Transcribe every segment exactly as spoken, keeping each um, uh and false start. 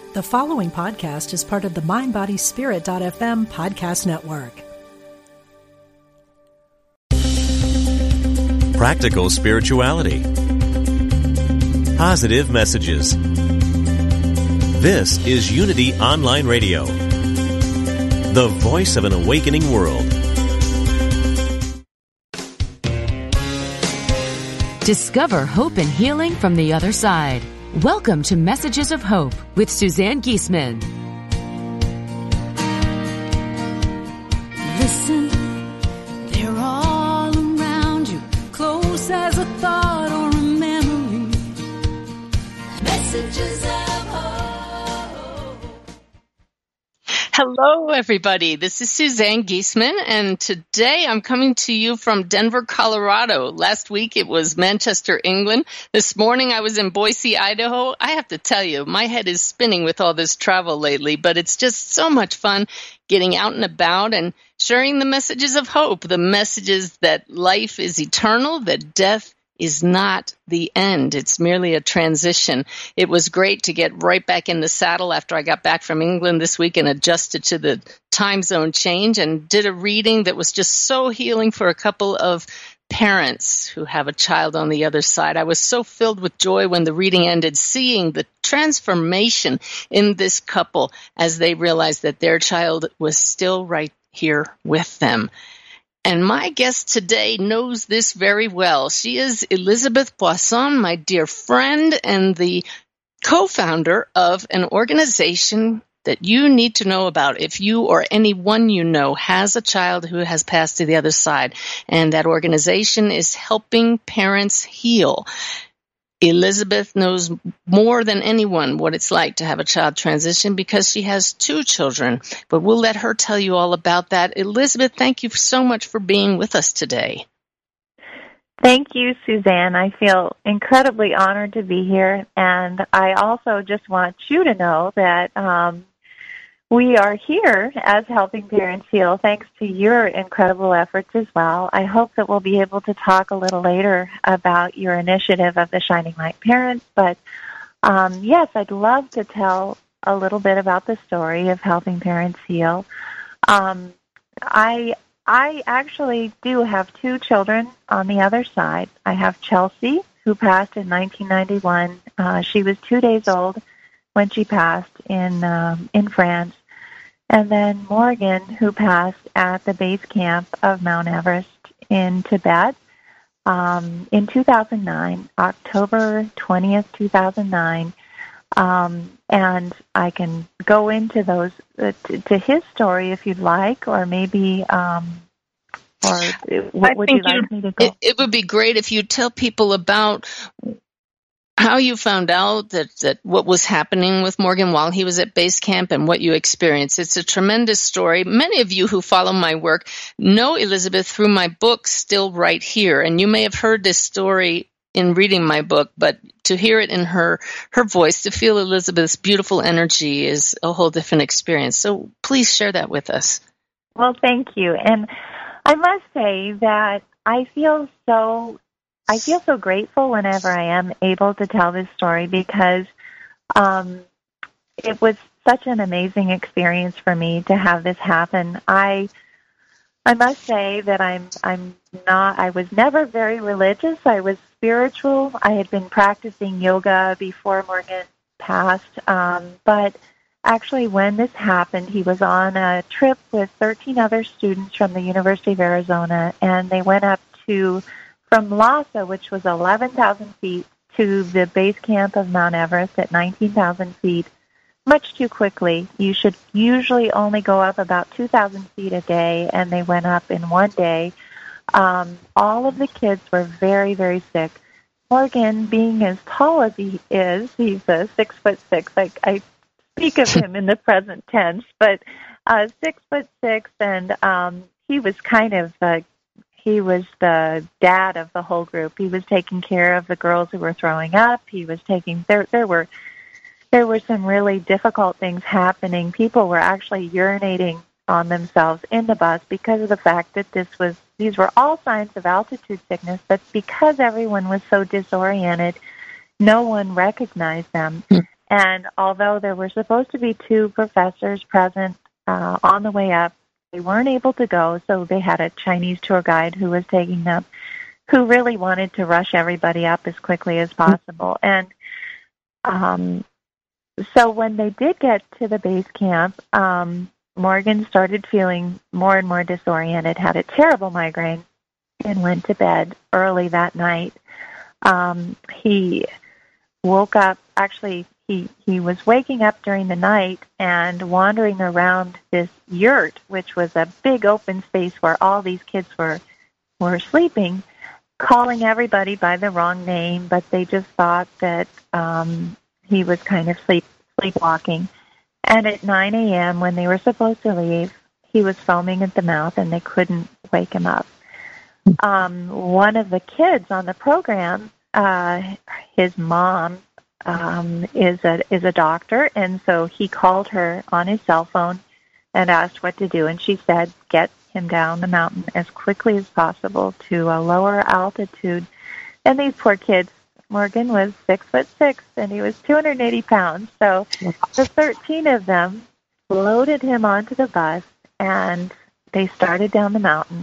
The following podcast is part of the mind body spirit dot f m podcast network. Practical spirituality. Positive messages. This is Unity Online Radio, the voice of an awakening world. Discover hope and healing from the other side. Welcome to Messages of Hope with Suzanne Giesemann. Listen, they're all around you, close as a thought or a memory. Messages of Hope. Hello, everybody. This is Suzanne Giesemann, and today I'm coming to you from Denver, Colorado. Last week it was Manchester, England. This morning I was in Boise, Idaho. I have to tell you, my head is spinning with all this travel lately, but it's just so much fun getting out and about and sharing the messages of hope, the messages that life is eternal, that death is not the end. It's merely a transition. It was great to get right back in the saddle after I got back from England this week and adjusted to the time zone change and did a reading that was just so healing for a couple of parents who have a child on the other side. I was so filled with joy when the reading ended, seeing the transformation in this couple as they realized that their child was still right here with them. And my guest today knows this very well. She is Elizabeth Poisson, my dear friend, and the co-founder of an organization that you need to know about if you or anyone you know has a child who has passed to the other side. And that organization is Helping Parents Heal. Elizabeth knows more than anyone what it's like to have a child transition because she has two children, but we'll let her tell you all about that. Elizabeth, thank you so much for being with us today. Thank you, Suzanne. I feel incredibly honored to be here, and I also just want you to know that um, we are here as Helping Parents Heal, thanks to your incredible efforts as well. I hope that we'll be able to talk a little later about your initiative of the Shining Light Parents. But um, yes, I'd love to tell a little bit about the story of Helping Parents Heal. Um, I I actually do have two children on the other side. I have Chelsea, who passed in nineteen ninety-one. Uh, she was two days old when she passed in um, in France. And then Morgan, who passed at the base camp of Mount Everest in Tibet um, in two thousand nine, October twentieth, two thousand nine. Um, and I can go into those, uh, to, to his story if you'd like, or maybe, um, or what would you like me to go? It, it would be great if you tell people about how you found out that, that what was happening with Morgan while he was at base camp and what you experienced. It's a tremendous story. Many of you who follow my work know Elizabeth through my book, Still Right Here. And you may have heard this story in reading my book, but to hear it in her, her voice, to feel Elizabeth's beautiful energy is a whole different experience. So please share that with us. Well, thank you. And I must say that I feel so I feel so grateful whenever I am able to tell this story because um, it was such an amazing experience for me to have this happen. I I must say that I'm I'm not I was never very religious. I was spiritual. I had been practicing yoga before Morgan passed, um, but actually when this happened, he was on a trip with thirteen other students from the University of Arizona, and they went up to from Lhasa, which was eleven thousand feet, to the base camp of Mount Everest at nineteen thousand feet, much too quickly. You should usually only go up about two thousand feet a day, and they went up in one day. Um, all of the kids were very, very sick. Morgan, being as tall as he is, he's a six foot six. I, I speak of him in the present tense, but uh, six foot six, and um, he was kind of uh, He was the dad of the whole group. He was taking care of the girls who were throwing up. He was taking there. There were there were some really difficult things happening. People were actually urinating on themselves in the bus because of the fact that this was these were all signs of altitude sickness. But because everyone was so disoriented, no one recognized them. And although there were supposed to be two professors present uh, on the way up, they weren't able to go, so they had a Chinese tour guide who was taking them, who really wanted to rush everybody up as quickly as possible. And um, so when they did get to the base camp, um, Morgan started feeling more and more disoriented, had a terrible migraine, and went to bed early that night. Um, he woke up, actually, he, he was waking up during the night and wandering around this yurt, which was a big open space where all these kids were were sleeping, calling everybody by the wrong name, but they just thought that um, he was kind of sleep sleepwalking. And at nine a.m., when they were supposed to leave, he was foaming at the mouth, and they couldn't wake him up. Um, one of the kids on the program, uh, his mom, um, is a is a doctor, and so he called her on his cell phone and asked what to do, and she said, get him down the mountain as quickly as possible to a lower altitude. And these poor kids, Morgan was six foot six, and he was two hundred eighty pounds. So the thirteen of them loaded him onto the bus, and they started down the mountain.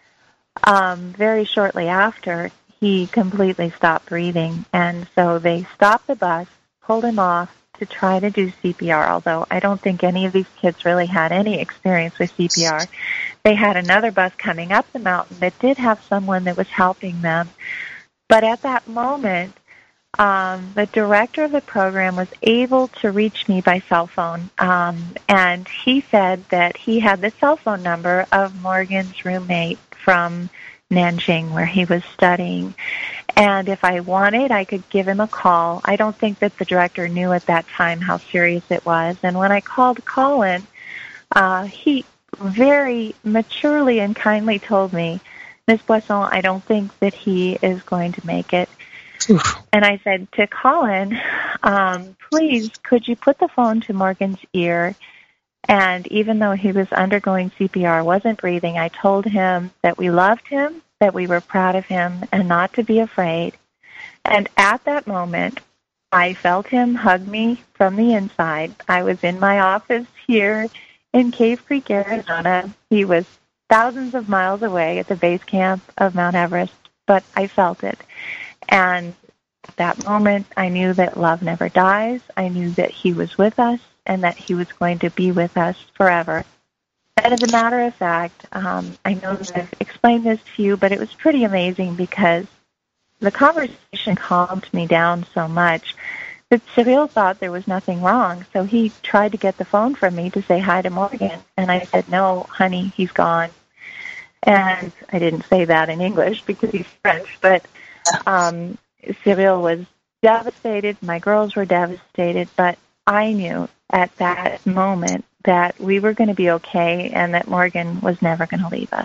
Um, very shortly after, he completely stopped breathing, and so they stopped the bus, pulled him off to try to do C P R, although I don't think any of these kids really had any experience with C P R. They had another bus coming up the mountain that did have someone that was helping them. But at that moment, um, the director of the program was able to reach me by cell phone, um, and he said that he had the cell phone number of Morgan's roommate from Nanjing, where he was studying. And if I wanted, I could give him a call. I don't think that the director knew at that time how serious it was. And when I called Colin, uh, he very maturely and kindly told me, Miss Boisson, I don't think that he is going to make it. Oof. And I said to Colin, um, please, could you put the phone to Morgan's ear? And even though he was undergoing C P R, wasn't breathing, I told him that we loved him, that we were proud of him, and not to be afraid. And at that moment, I felt him hug me from the inside. I was in my office here in Cave Creek, Arizona. He was thousands of miles away at the base camp of Mount Everest, but I felt it. And at that moment, I knew that love never dies. I knew that he was with us, and that he was going to be with us forever. And as a matter of fact, um, I know that I've explained this to you, but it was pretty amazing because the conversation calmed me down so much that Cyril thought there was nothing wrong. So he tried to get the phone from me to say hi to Morgan, and I said, no, honey, he's gone. And I didn't say that in English because he's French, but um, Cyril was devastated. My girls were devastated, but I knew at that moment that we were going to be okay and that Morgan was never going to leave us.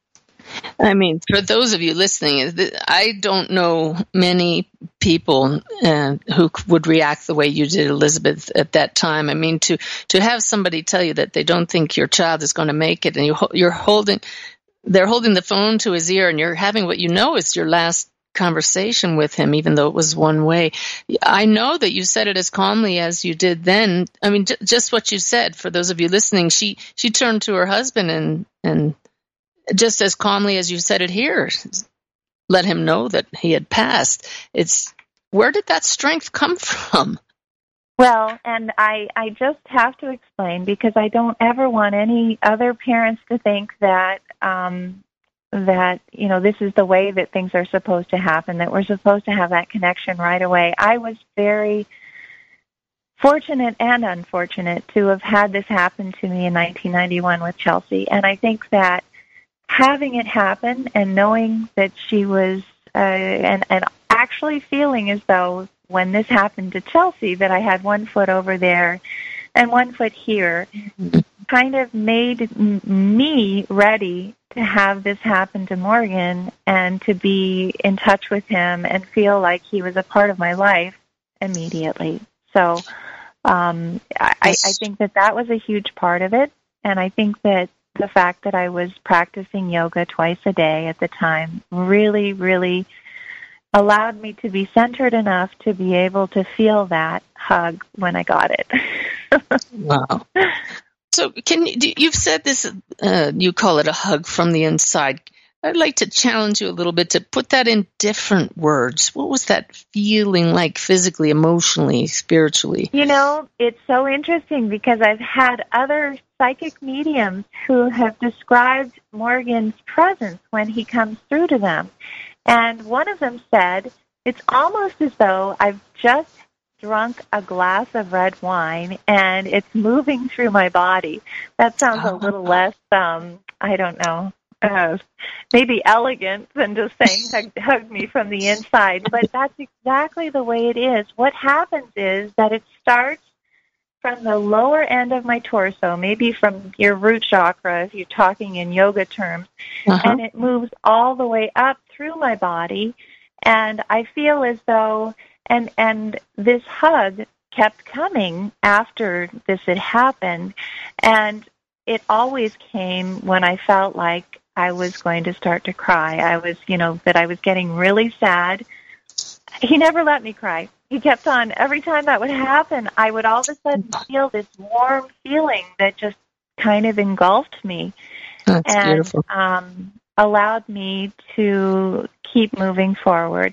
I mean, for those of you listening, I don't know many people uh, who would react the way you did, Elizabeth, at that time. I mean, to, to have somebody tell you that they don't think your child is going to make it, and you, you're holding, they're holding the phone to his ear, and you're having what you know is your last conversation with him, even though it was one way. I know that you said it as calmly as you did then. I mean, j- just what you said, for those of you listening, she, she turned to her husband and, and just as calmly as you said it here, let him know that he had passed. It's, where did that strength come from? Well, and I, I just have to explain, because I don't ever want any other parents to think that, um, that, you know, this is the way that things are supposed to happen, that we're supposed to have that connection right away. I was very fortunate and unfortunate to have had this happen to me in nineteen ninety-one with Chelsea. And I think that having it happen and knowing that she was, uh, and, and actually feeling as though when this happened to Chelsea that I had one foot over there and one foot here, kind of made m- me ready to have this happen to Morgan and to be in touch with him and feel like he was a part of my life immediately. So um, I, I think that that was a huge part of it. And I think that the fact that I was practicing yoga twice a day at the time really, really allowed me to be centered enough to be able to feel that hug when I got it. Wow. So can you, you've said this, uh, you call it a hug from the inside. I'd like to challenge you a little bit to put that in different words. What was that feeling like physically, emotionally, spiritually? You know, it's so interesting because I've had other psychic mediums who have described Morgan's presence when he comes through to them. And one of them said, it's almost as though I've just drunk a glass of red wine and it's moving through my body. That sounds a little less, um, I don't know, uh, maybe elegant than just saying hug, hug me from the inside, but that's exactly the way it is. What happens is that it starts from the lower end of my torso, maybe from your root chakra if you're talking in yoga terms, uh-huh. and it moves all the way up through my body, and I feel as though, and and this hug kept coming after this had happened, and it always came when I felt like I was going to start to cry. I was, you know, that I was getting really sad. He never let me cry. He kept on. Every time that would happen, I would all of a sudden feel this warm feeling that just kind of engulfed me. That's and, beautiful. Um, allowed me to keep moving forward.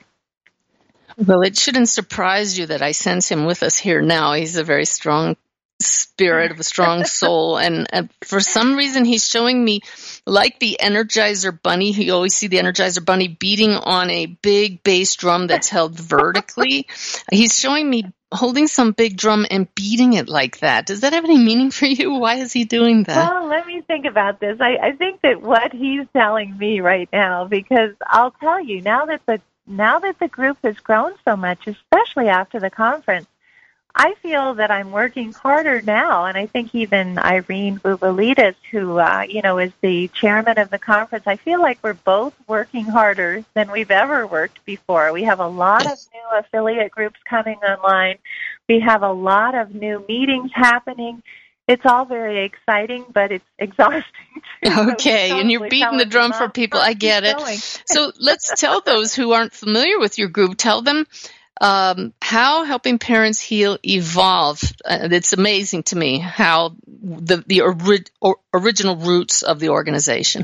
Well, it shouldn't surprise you that I sense him with us here now. He's a very strong spirit, of a strong soul, and, and for some reason he's showing me like the Energizer Bunny. You always see the Energizer Bunny beating on a big bass drum that's held vertically. He's showing me holding some big drum and beating it like that. Does that have any meaning for you? Why is he doing that? Well, let me think about this. I, I think that what he's telling me right now, because I'll tell you, now that the now that the group has grown so much, especially after the conference, I feel that I'm working harder now, and I think even Irene Bubalides, who uh, you know is the chairman of the conference, I feel like we're both working harder than we've ever worked before. We have a lot of new affiliate groups coming online. We have a lot of new meetings happening. It's all very exciting, but it's exhausting too. Okay, so and you're beating the drum for people. I get it. Going. So let's tell those who aren't familiar with your group, tell them Um, how Helping Parents Heal evolved. Uh, it's amazing to me how the the ori- or, original roots of the organization.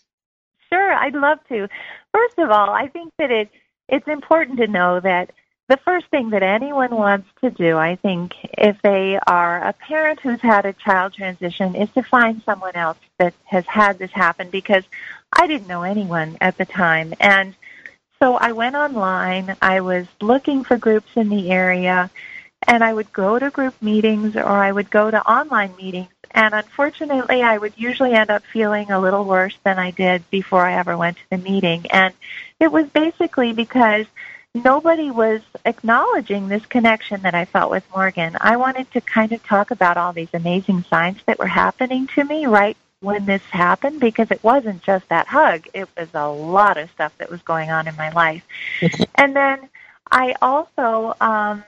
Sure, I'd love to. First of all, I think that it it's important to know that the first thing that anyone wants to do, I think, if they are a parent who's had a child transition, is to find someone else that has had this happen, because I didn't know anyone at the time. And so I went online, I was looking for groups in the area, and I would go to group meetings or I would go to online meetings, and unfortunately I would usually end up feeling a little worse than I did before I ever went to the meeting. And it was basically because nobody was acknowledging this connection that I felt with Morgan. I wanted to kind of talk about all these amazing signs that were happening to me right when this happened, because it wasn't just that hug. It was a lot of stuff that was going on in my life. And then I also, um,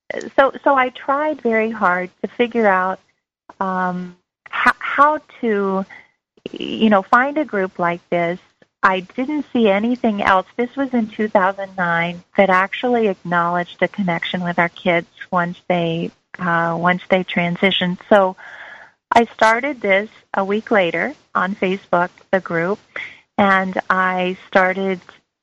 so so I tried very hard to figure out um, how, how to, you know, find a group like this. I didn't see anything else. This was in two thousand nine that actually acknowledged a connection with our kids once they uh, once they transitioned. So I started this a week later on Facebook, the group, and I started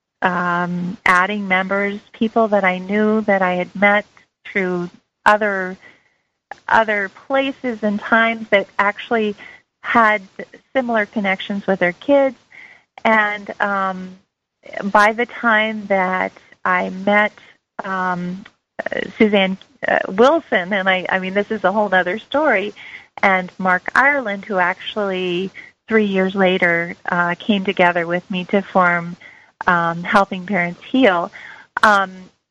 um, adding members, people that I knew that I had met through other other places and times that actually had similar connections with their kids. And um, by the time that I met um, Suzanne uh, Wilson, and I, I mean, this is a whole other story, and Mark Ireland, who actually three years later uh, came together with me to form um, Helping Parents Heal, um,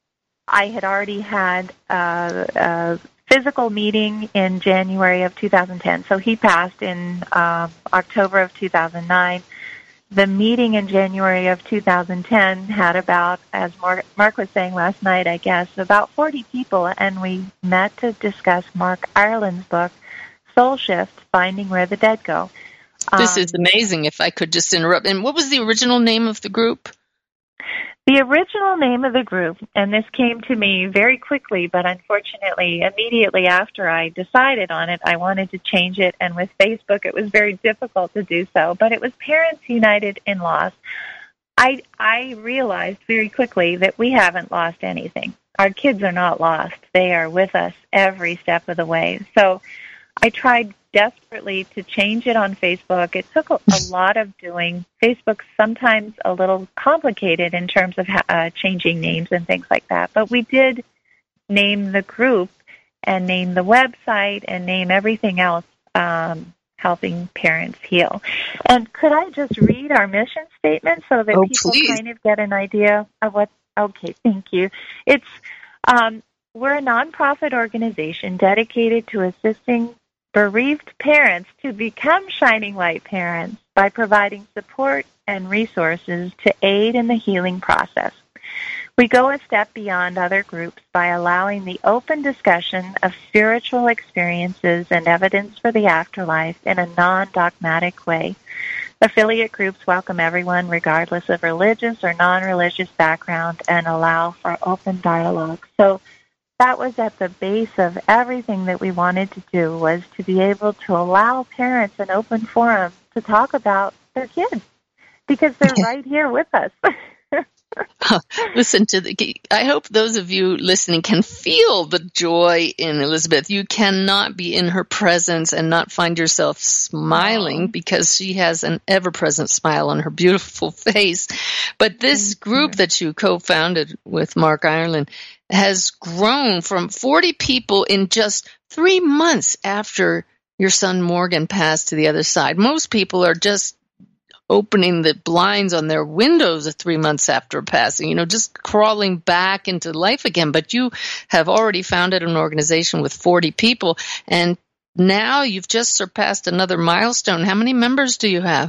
I had already had uh, a physical meeting in January of two thousand ten. So he passed in uh, October of two thousand nine. The meeting in January of two thousand ten had about, as Mark was saying last night, I guess, about forty people, and we met to discuss Mark Ireland's book, Soul Shift, Finding Where the Dead Go. This um, is amazing, if I could just interrupt. And what was the original name of the group? The original name of the group, and this came to me very quickly, but unfortunately, immediately after I decided on it, I wanted to change it, and with Facebook, it was very difficult to do so, but it was Parents United in Loss. I, I realized very quickly that we haven't lost anything. Our kids are not lost. They are with us every step of the way. So I tried desperately to change it on Facebook. It took a, a lot of doing. Facebook's sometimes a little complicated in terms of uh, changing names and things like that. But we did name the group and name the website and name everything else, um, Helping Parents Heal. And could I just read our mission statement so that oh, people please. kind of get an idea of what, okay, thank you. It's, um, we're a nonprofit organization dedicated to assisting bereaved parents to become Shining Light parents by providing support and resources to aid in the healing process. We go a step beyond other groups by allowing the open discussion of spiritual experiences and evidence for the afterlife in a non-dogmatic way. Affiliate groups welcome everyone regardless of religious or non-religious background and allow for open dialogue. So that was at the base of everything that we wanted to do, was to be able to allow parents an open forum to talk about their kids, because they're right here with us. Listen to the, I hope those of you listening can feel the joy in Elizabeth. You cannot be in her presence and not find yourself smiling, because she has an ever-present smile on her beautiful face. But this group that you co-founded with Mark Ireland has grown from forty people in just three months after your son Morgan passed to the other side. Most people are just opening the blinds on their windows three months after passing, you know, just crawling back into life again. But you have already founded an organization with forty people, and now you've just surpassed another milestone. How many members do you have?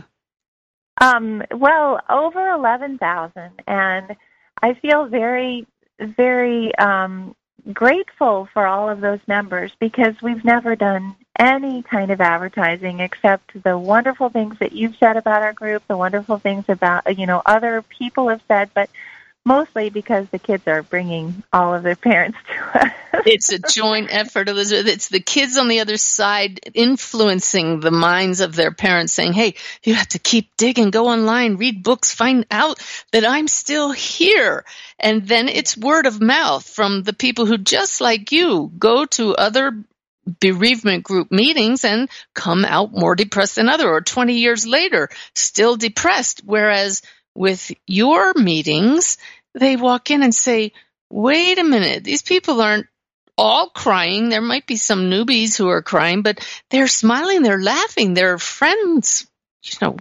Um, well, over eleven thousand, and I feel very, very um, grateful for all of those members, because we've never done any kind of advertising except the wonderful things that you've said about our group, the wonderful things about, you know, other people have said, but mostly because the kids are bringing all of their parents to us. It's a joint effort, Elizabeth. It's the kids on the other side influencing the minds of their parents, saying, hey, you have to keep digging, go online, read books, find out that I'm still here. And then it's word of mouth from the people who, just like you, go to other bereavement group meetings and come out more depressed than other, or twenty years later, still depressed. Whereas with your meetings, they walk in and say, wait a minute, these people aren't all crying. There might be some newbies who are crying, but they're smiling, they're laughing, they're friends. You know,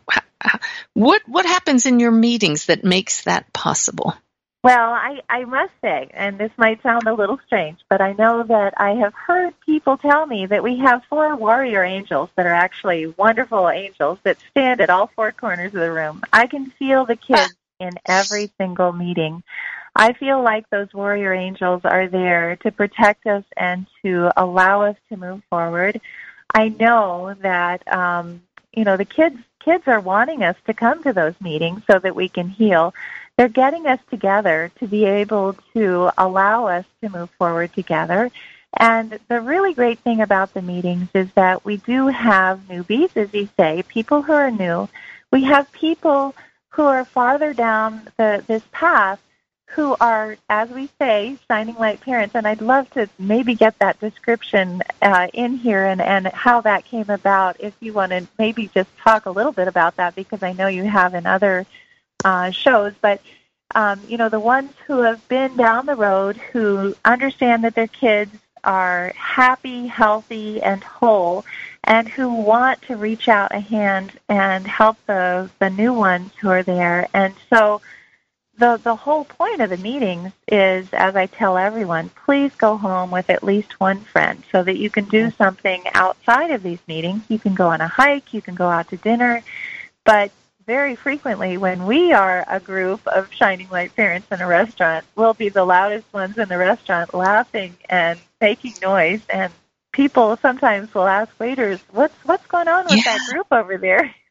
what what happens in your meetings that makes that possible? Well, I, I must say, and this might sound a little strange, but I know that I have heard people tell me that we have four warrior angels that are actually wonderful angels that stand at all four corners of the room. I can feel the kids in every single meeting. I feel like those warrior angels are there to protect us and to allow us to move forward. I know that, um, you know, the kids kids are wanting us to come to those meetings so that we can heal. They're getting us together to be able to allow us to move forward together. And the really great thing about the meetings is that we do have newbies, as you say, people who are new. We have people who are farther down the, this path who are, as we say, Shining Light parents. And I'd love to maybe get that description uh, in here and, and how that came about, if you want to maybe just talk a little bit about that, because I know you have in other Uh, shows, but um, you know, the ones who have been down the road, who understand that their kids are happy, healthy, and whole, and who want to reach out a hand and help the the new ones who are there. And so the the whole point of the meetings is, as I tell everyone, please go home with at least one friend so that you can do something outside of these meetings. You can go on a hike, you can go out to dinner, but very frequently, when we are a group of Shining Light parents in a restaurant, we'll be the loudest ones in the restaurant, laughing and making noise. And people sometimes will ask waiters, "What's what's going on with yeah. that group over there?"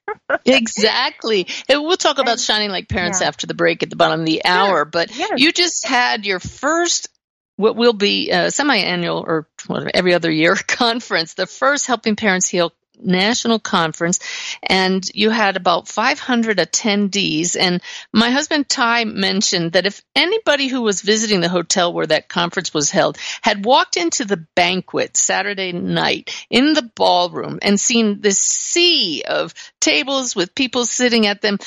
Exactly. And we'll talk about and, Shining Like Parents yeah. after the break at the bottom of the hour. Sure. But yes. you just had your first, what will be a semi-annual or whatever, every other year conference, the first Helping Parents Heal national conference, and you had about five hundred attendees. And my husband Ty mentioned that if anybody who was visiting the hotel where that conference was held had walked into the banquet Saturday night in the ballroom and seen this sea of tables with people sitting at them,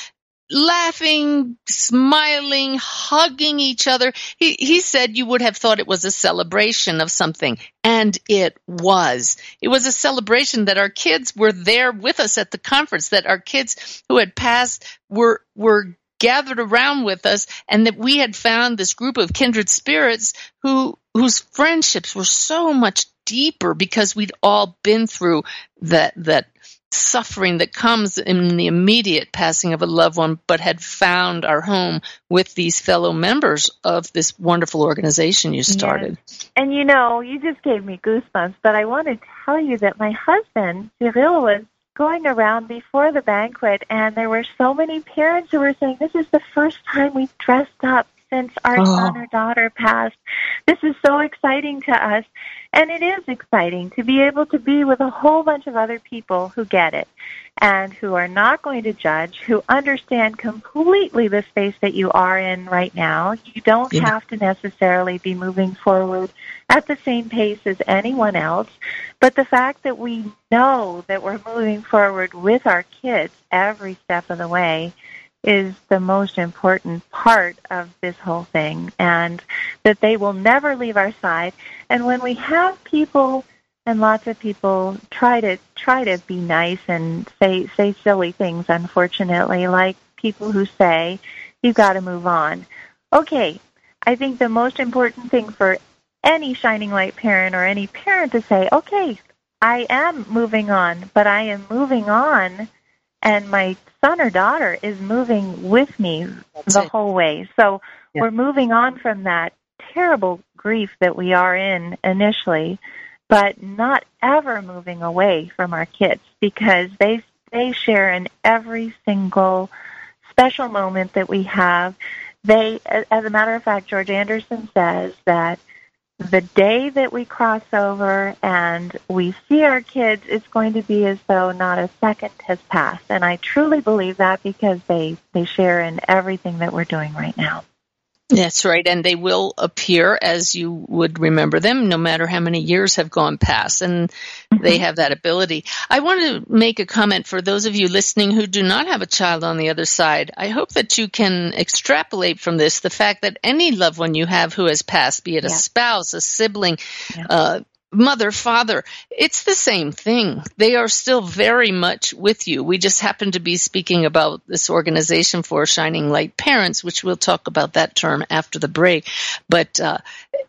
laughing, smiling, hugging each other. He, he said you would have thought it was a celebration of something, and it was. It was a celebration that our kids were there with us at the conference, that our kids who had passed were were gathered around with us, and that we had found this group of kindred spirits who whose friendships were so much deeper because we'd all been through that that suffering that comes in the immediate passing of a loved one, but had found our home with these fellow members of this wonderful organization you started. Yes. And you know, you just gave me goosebumps, but I want to tell you that my husband, Cyril, was going around before the banquet, and there were so many parents who were saying, this is the first time we've dressed up since our oh. son or daughter passed. This is so exciting to us. And it is exciting to be able to be with a whole bunch of other people who get it and who are not going to judge, who understand completely the space that you are in right now. You don't yeah. have to necessarily be moving forward at the same pace as anyone else, but the fact that we know that we're moving forward with our kids every step of the way is the most important part of this whole thing, and that they will never leave our side. And when we have people, and lots of people try to try to be nice and say say silly things, unfortunately, like people who say, you've got to move on. Okay, I think the most important thing for any Shining Light parent or any parent to say, okay, I am moving on, but I am moving on, and my son or daughter is moving with me That's the it. whole way. So yeah. we're moving on from that terrible grief that we are in initially, but not ever moving away from our kids, because they they share in every single special moment that we have. They, as a matter of fact, George Anderson says that the day that we cross over and we see our kids, it's going to be as though not a second has passed. And I truly believe that, because they, they share in everything that we're doing right now. That's right, and they will appear as you would remember them, no matter how many years have gone past, and mm-hmm. they have that ability. I want to make a comment for those of you listening who do not have a child on the other side. I hope that you can extrapolate from this the fact that any loved one you have who has passed, be it a yeah. spouse, a sibling, yeah. uh, mother, father, it's the same thing. They are still very much with you. We just happen to be speaking about this organization for Shining Light Parents, which we'll talk about that term after the break. But uh,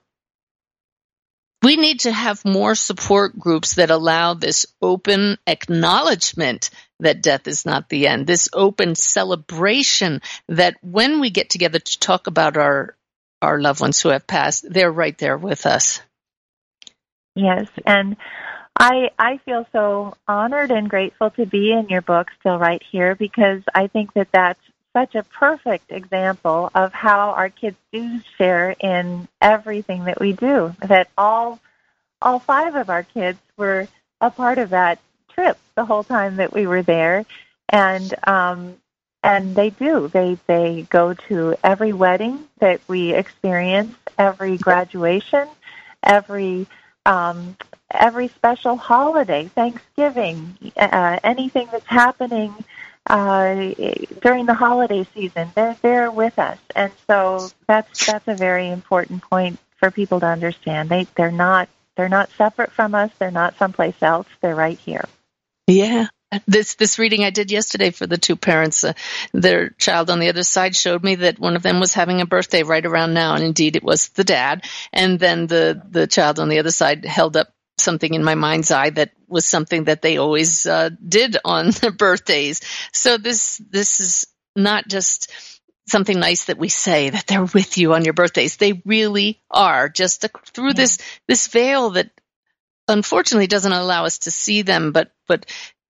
we need to have more support groups that allow this open acknowledgement that death is not the end, this open celebration that when we get together to talk about our, our loved ones who have passed, they're right there with us. Yes, and I I feel so honored and grateful to be in your book, Still Right Here, because I think that that's such a perfect example of how our kids do share in everything that we do, that all all five of our kids were a part of that trip the whole time that we were there, and um, and they do. They, they go to every wedding that we experience, every graduation, every... Um, every special holiday, Thanksgiving, uh, anything that's happening uh, during the holiday season, they're there with us. And so that's that's a very important point for people to understand. They they're not they're not separate from us. They're not someplace else. They're right here. Yeah. This this reading I did yesterday for the two parents, uh, their child on the other side showed me that one of them was having a birthday right around now, and indeed it was the dad. And then the, the child on the other side held up something in my mind's eye that was something that they always uh, did on their birthdays. So this this is not just something nice that we say, that they're with you on your birthdays. They really are, just a, through yeah. this this veil that unfortunately doesn't allow us to see them, but but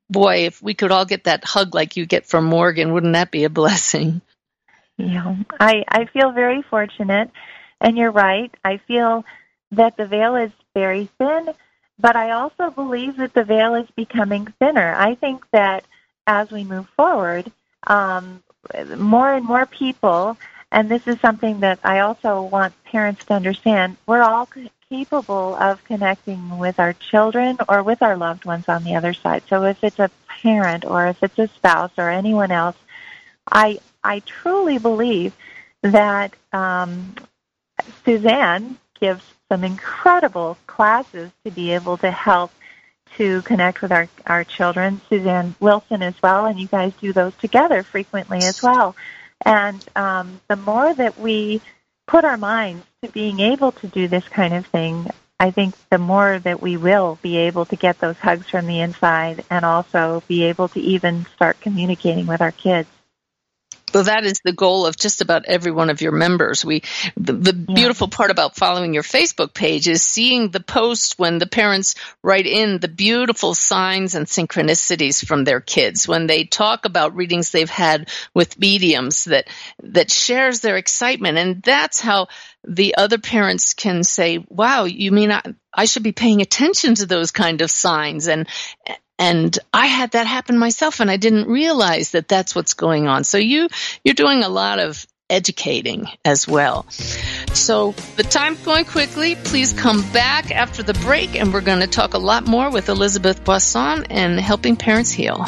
boy, if we could all get that hug like you get from Morgan, wouldn't that be a blessing? Yeah, I, I feel very fortunate, and you're right. I feel that the veil is very thin, but I also believe that the veil is becoming thinner. I think that as we move forward, um, more and more people, and this is something that I also want parents to understand, we're all capable of connecting with our children or with our loved ones on the other side. So if it's a parent or if it's a spouse or anyone else, I I truly believe that um, Suzanne gives some incredible classes to be able to help to connect with our, our children, Suzanne Wilson as well, and you guys do those together frequently as well. And um, the more that we put our minds to being able to do this kind of thing, I think the more that we will be able to get those hugs from the inside and also be able to even start communicating with our kids. Well, that is the goal of just about every one of your members. We, the, the yeah. beautiful part about following your Facebook page is seeing the posts when the parents write in the beautiful signs and synchronicities from their kids, when they talk about readings they've had with mediums that, that shares their excitement. And that's how the other parents can say, wow, you mean I, I should be paying attention to those kind of signs. And, And I had that happen myself, and I didn't realize that that's what's going on. So you, you're doing a lot of educating as well. So the time's going quickly. Please come back after the break, and we're going to talk a lot more with Elizabeth Boisson and Helping Parents Heal.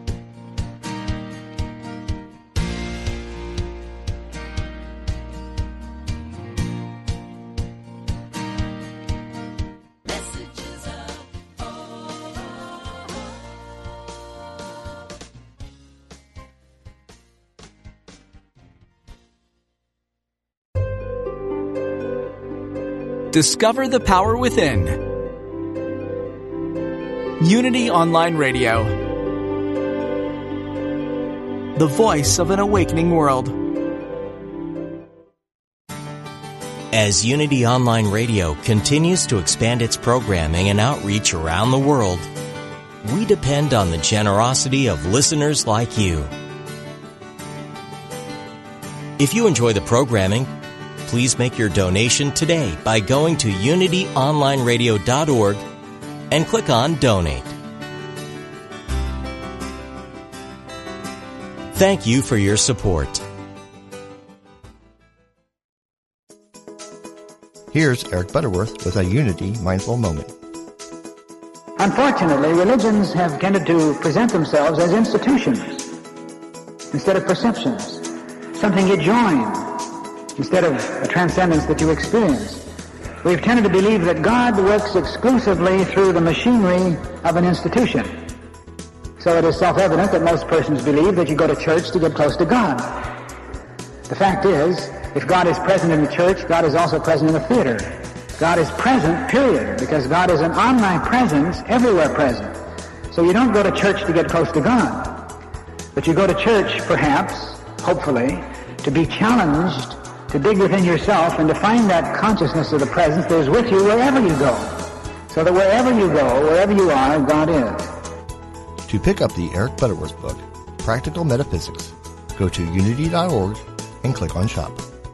Discover the power within. Unity Online Radio. The voice of an awakening world. As Unity Online Radio continues to expand its programming and outreach around the world, we depend on the generosity of listeners like you. If you enjoy the programming, please make your donation today by going to unity online radio dot org and click on Donate. Thank you for your support. Here's Eric Butterworth with a Unity Mindful Moment. Unfortunately, religions have tended to present themselves as institutions instead of perceptions, something you join instead of a transcendence that you experience. We've tended to believe that God works exclusively through the machinery of an institution. So it is self-evident that most persons believe that you go to church to get close to God. The fact is, if God is present in the church, God is also present in the theater. God is present, period, because God is an omnipresence, everywhere present. So you don't go to church to get close to God, but you go to church, perhaps, hopefully, to be challenged to dig within yourself and to find that consciousness of the presence that is with you wherever you go. So that wherever you go, wherever you are, God is. To pick up the Eric Butterworth book, Practical Metaphysics, go to unity dot org and click on Shop.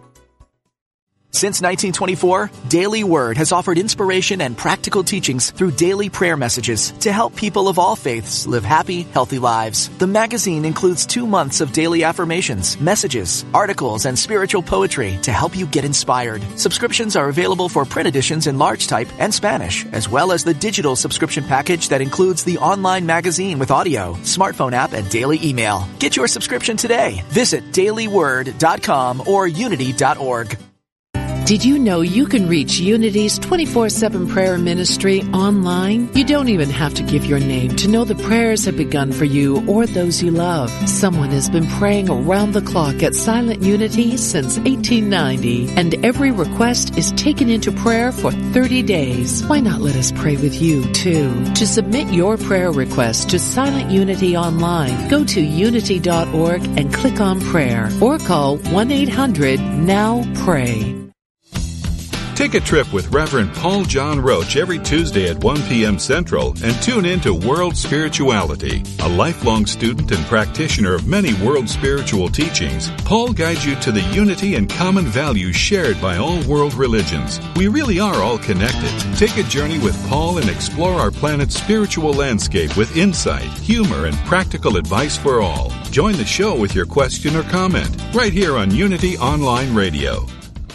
Since nineteen twenty-four, Daily Word has offered inspiration and practical teachings through daily prayer messages to help people of all faiths live happy, healthy lives. The magazine includes two months of daily affirmations, messages, articles, and spiritual poetry to help you get inspired. Subscriptions are available for print editions in large type and Spanish, as well as the digital subscription package that includes the online magazine with audio, smartphone app, and daily email. Get your subscription today. Visit daily word dot com or unity dot org. Did you know you can reach Unity's twenty-four seven prayer ministry online? You don't even have to give your name to know the prayers have begun for you or those you love. Someone has been praying around the clock at Silent Unity since eighteen ninety, and every request is taken into prayer for thirty days. Why not let us pray with you, too? To submit your prayer request to Silent Unity Online, go to unity dot org and click on prayer, or call one eight hundred now pray. Take a trip with Reverend Paul John Roach every Tuesday at one p.m. Central and tune in to World Spirituality. A lifelong student and practitioner of many world spiritual teachings, Paul guides you to the unity and common values shared by all world religions. We really are all connected. Take a journey with Paul and explore our planet's spiritual landscape with insight, humor, and practical advice for all. Join the show with your question or comment right here on Unity Online Radio.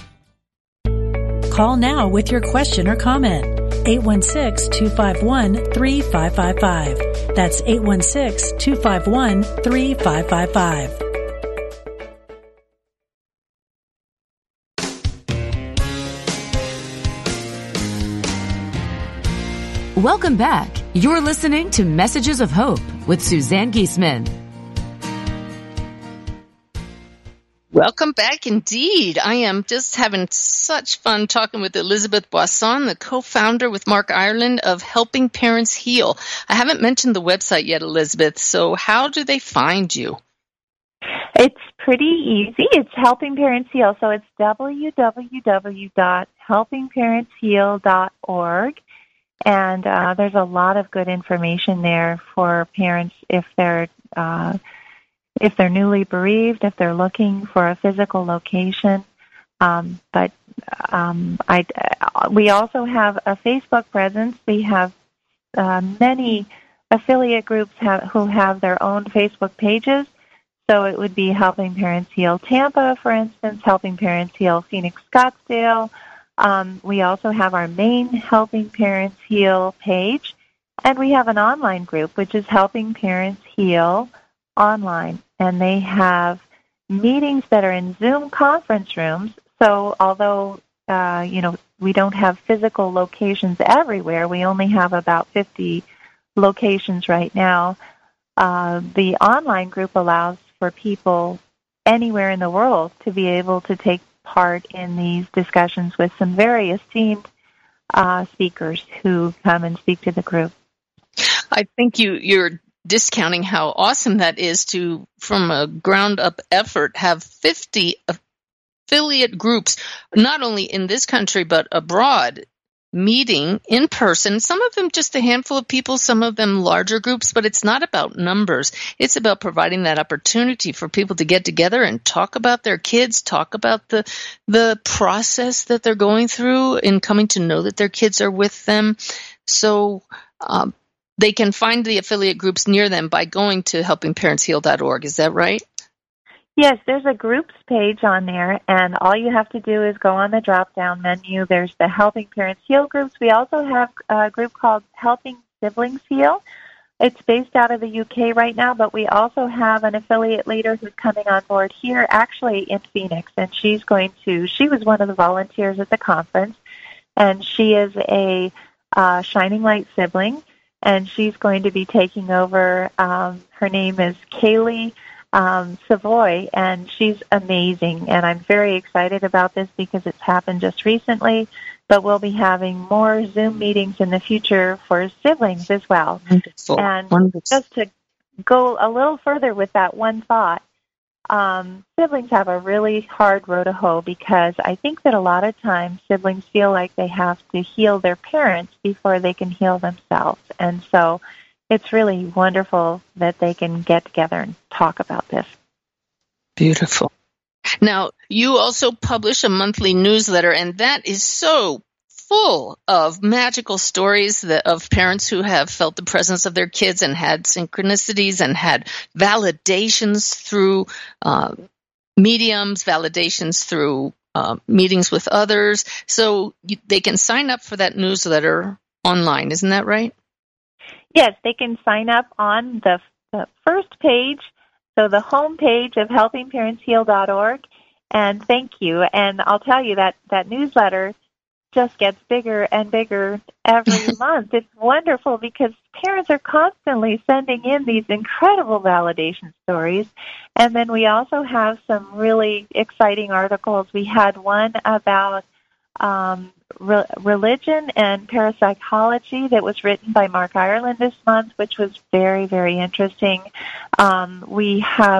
Call now with your question or comment. eight one six, two five one, three five five five. That's eight one six, two five one, three five five five. Welcome back. You're listening to Messages of Hope with Suzanne Giesemann. Welcome back indeed. I am just having such fun talking with Elizabeth Boisson, the co-founder with Mark Ireland of Helping Parents Heal. I haven't mentioned the website yet, Elizabeth, so how do they find you? It's pretty easy. It's Helping Parents Heal, so it's w w w dot helping parents heal dot org, and uh, there's a lot of good information there for parents if they're uh if they're newly bereaved, if they're looking for a physical location. Um, but um, I, we also have a Facebook presence. We have uh, many affiliate groups have, who have their own Facebook pages. So it would be Helping Parents Heal Tampa, for instance, Helping Parents Heal Phoenix Scottsdale. Um, we also have our main Helping Parents Heal page. And we have an online group, which is Helping Parents Heal Online, and they have meetings that are in Zoom conference rooms. So although, uh, you know, we don't have physical locations everywhere, we only have about fifty locations right now, uh, the online group allows for people anywhere in the world to be able to take part in these discussions with some very esteemed uh, speakers who come and speak to the group. I think you, you're discounting how awesome that is to, from a ground-up effort, have fifty affiliate groups, not only in this country but abroad, meeting in person. Some of them just a handful of people, some of them larger groups, but it's not about numbers. It's about providing that opportunity for people to get together and talk about their kids, talk about the the process that they're going through in coming to know that their kids are with them. So um, they can find the affiliate groups near them by going to helping parents heal dot org. Is that right? Yes, there's a groups page on there, and all you have to do is go on the drop-down menu. There's the Helping Parents Heal groups. We also have a group called Helping Siblings Heal. It's based out of the U K right now, but we also have an affiliate leader who's coming on board here, actually in Phoenix, and she's going to, she was one of the volunteers at the conference, and she is a uh, Shining Light sibling, and she's going to be taking over. Um, her name is Kaylee um, Savoy, and she's amazing. And I'm very excited about this because it's happened just recently, but we'll be having more Zoom meetings in the future for siblings as well. Wonderful. And Wonderful. Just to go a little further with that one thought, um, siblings have a really hard row to hoe because I think that a lot of times siblings feel like they have to heal their parents before they can heal themselves. And so it's really wonderful that they can get together and talk about this. Beautiful. Now, you also publish a monthly newsletter, and that is so full of magical stories that, of parents who have felt the presence of their kids and had synchronicities and had validations through uh, mediums, validations through uh, meetings with others. So you, they can sign up for that newsletter online. Isn't that right? Yes, they can sign up on the, the first page, so the home page of helping parents heal dot org. And thank you. And I'll tell you that that newsletter just gets bigger and bigger every month. It's wonderful because parents are constantly sending in these incredible validation stories. And then we also have some really exciting articles. We had one about um, re- religion and parapsychology that was written by Mark Ireland this month, which was very, very interesting. Um, we have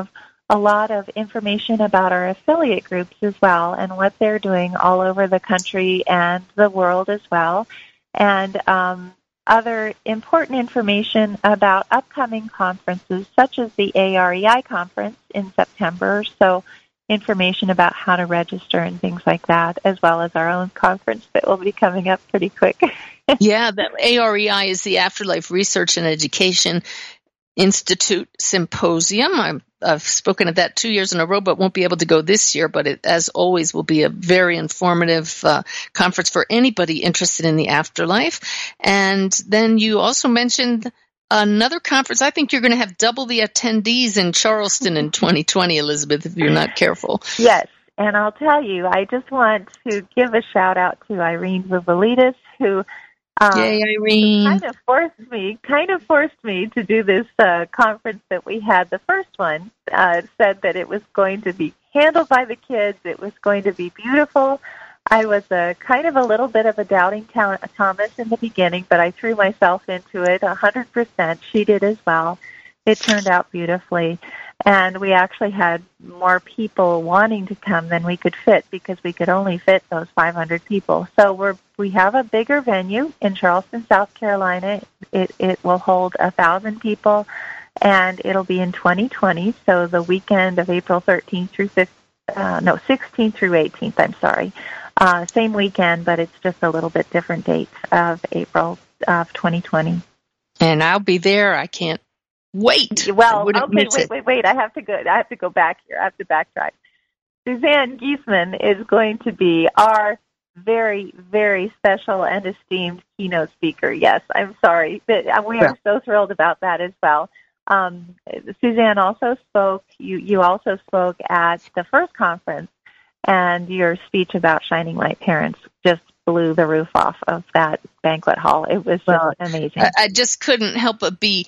a lot of information about our affiliate groups as well and what they're doing all over the country and the world as well, and um, other important information about upcoming conferences such as the A R E I conference in September, so information about how to register and things like that, as well as our own conference that will be coming up pretty quick. Yeah, the A R E I is the Afterlife Research and Education Institute Symposium. I'm, I've spoken at that two years in a row, but won't be able to go this year. But it, as always, will be a very informative uh, conference for anybody interested in the afterlife. And then you also mentioned another conference. I think you're going to have double the attendees in Charleston in twenty twenty, Elizabeth, if you're not careful. Yes, and I'll tell you, I just want to give a shout out to Irene Vivalitis, who Um, Yay, Irene. Kind of forced me, kind of forced me to do this uh, conference that we had. The first one uh, said that it was going to be handled by the kids. It was going to be beautiful. I was a kind of a little bit of a doubting Thomas in the beginning, but I threw myself into it a hundred percent. She did as well. It turned out beautifully. And we actually had more people wanting to come than we could fit because we could only fit those five hundred people. So we're, we have a bigger venue in Charleston, South Carolina. It, it will hold one thousand people, and it'll be in twenty twenty, so the weekend of April thirteenth through fifteenth, uh, no, sixteenth through eighteenth, I'm sorry. Uh, same weekend, but it's just a little bit different dates of April of twenty twenty. And I'll be there. I can't Wait. Well, okay, wait, wait, wait. I have to go. I have to go back here. I have to backtrack. Suzanne Giesemann is going to be our very, very special and esteemed keynote speaker. Yes, I'm sorry, but we are so thrilled about that as well. Um, Suzanne also spoke. You, you also spoke at the first conference, and your speech about Shining Light Parents just blew the roof off of that banquet hall. It was just well, amazing. I, I just couldn't help but be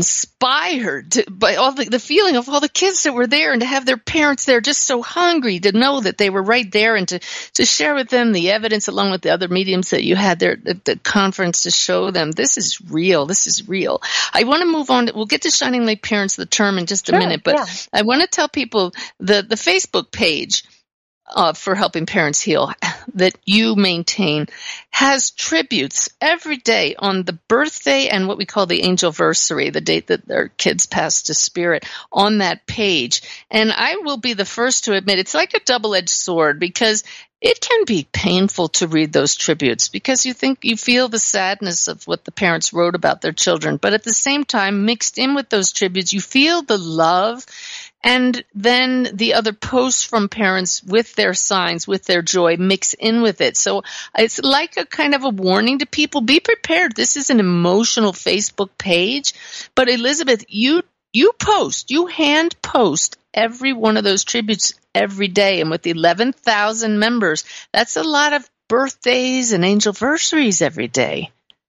inspired to, by all the, the feeling of all the kids that were there and to have their parents there just so hungry to know that they were right there and to, to share with them the evidence along with the other mediums that you had there at the conference to show them this is real. This is real. I want to move on. We'll get to Shining Light Parents, the term, in just a sure, minute, but yeah. I want to tell people the, the Facebook page Uh, for Helping Parents Heal that you maintain has tributes every day on the birthday and what we call the angelversary, the date that their kids passed to spirit, on that page. And I will be the first to admit it's like a double-edged sword because it can be painful to read those tributes because you think you feel the sadness of what the parents wrote about their children. But at the same time, mixed in with those tributes, you feel the love and then the other posts from parents with their signs, with their joy, mix in with it. So it's like a kind of a warning to people. Be prepared. This is an emotional Facebook page. But Elizabeth, you you post, you hand post every one of those tributes every day. And with eleven thousand members, that's a lot of birthdays and angelversaries every day.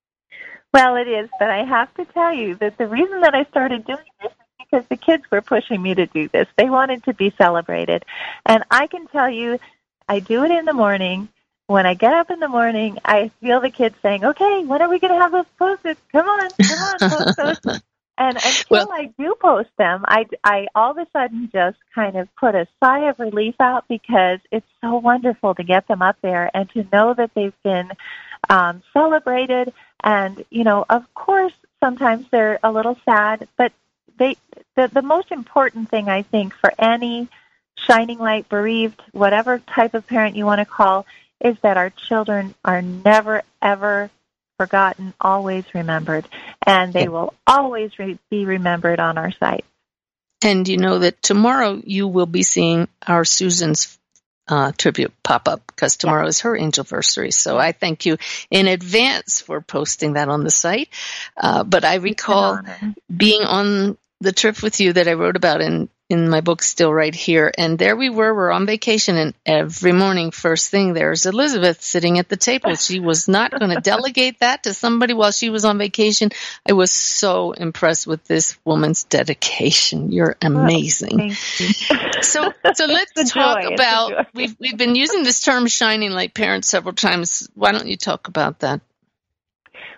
Well, it is. But I have to tell you that the reason that I started doing this because the kids were pushing me to do this. They wanted to be celebrated. And I can tell you, I do it in the morning. When I get up in the morning, I feel the kids saying, okay, when are we going to have those posted? Come on, come on, post those. And until well, I do post them, I, I all of a sudden just kind of put a sigh of relief out because it's so wonderful to get them up there and to know that they've been um, celebrated. And, you know, of course, sometimes they're a little sad, but They, the, the most important thing, I think, for any shining light, bereaved, whatever type of parent you want to call, is that our children are never, ever forgotten, always remembered, and they will always re- be remembered on our site. And you know that tomorrow you will be seeing our Susan's uh, tribute pop up because tomorrow yeah. is her angelversary. So I thank you in advance for posting that on the site. Uh, but I recall being on the trip with you that I wrote about in, in my book, Still Right Here. And there we were, we're on vacation, and every morning, first thing, there's Elizabeth sitting at the table. She was not going to delegate that to somebody while she was on vacation. I was so impressed with this woman's dedication. You're amazing. Oh, thank you. So, so let's talk joy. about, we've, we've been using this term Shining Light Parents several times. Why don't you talk about that?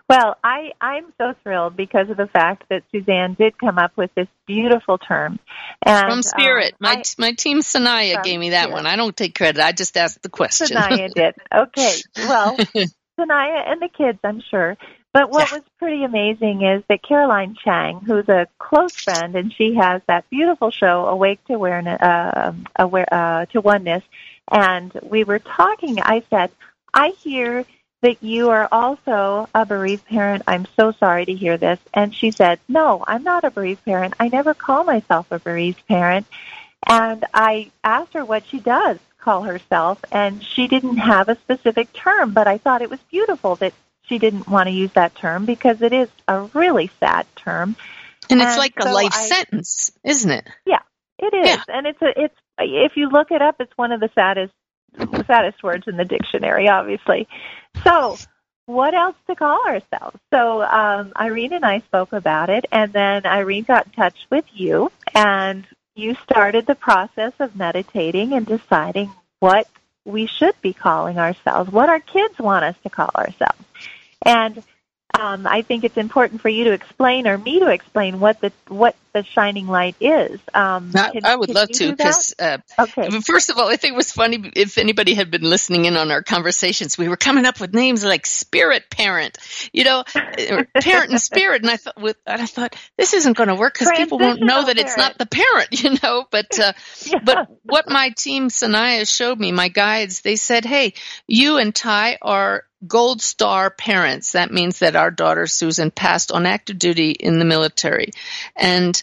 Well, I, I'm so thrilled because of the fact that Suzanne did come up with this beautiful term. And, from Spirit. Um, my I, my team Sanaya gave me that Spirit. one. I don't take credit. I just asked the question. Sanaya did. Okay. Well, Sanaya and the kids, I'm sure. But what Yeah. was pretty amazing is that Caroline Chang, who's a close friend, and she has that beautiful show, Awake to Awareness, uh, aware, uh, to Oneness, and we were talking. I said, I hear that you are also a bereaved parent. I'm so sorry to hear this. And she said, no, I'm not a bereaved parent. I never call myself a bereaved parent. And I asked her what she does call herself, and she didn't have a specific term, but I thought it was beautiful that she didn't want to use that term because it is a really sad term. And it's And like a so life I- sentence, isn't it? Yeah, it is. Yeah. And it's a, it's if you look it up, it's one of the saddest the saddest words in the dictionary, obviously. So what else to call ourselves? So um, Irene and I spoke about it, and then Irene got in touch with you, and you started the process of meditating and deciding what we should be calling ourselves, what our kids want us to call ourselves. And um, I think it's important for you to explain, or me to explain, what the what the shining light is. Um, I, can, I would can love you to, do that? because uh, Okay. first of all, I think it was funny if anybody had been listening in on our conversations. We were coming up with names like Spirit Parent, you know, or Parent and Spirit, and I thought, with, and I thought this isn't going to work because people won't know that it's not the parent, you know. But uh, Yeah. but what my team Sanaya showed me, my guides, they said, hey, you and Ty are Gold Star parents. That means that our daughter Susan passed on active duty in the military, and